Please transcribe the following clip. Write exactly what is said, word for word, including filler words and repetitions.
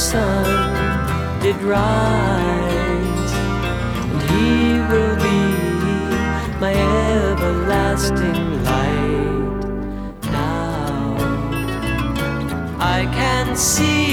sun did rise, and He will be my everlasting light. Now I can see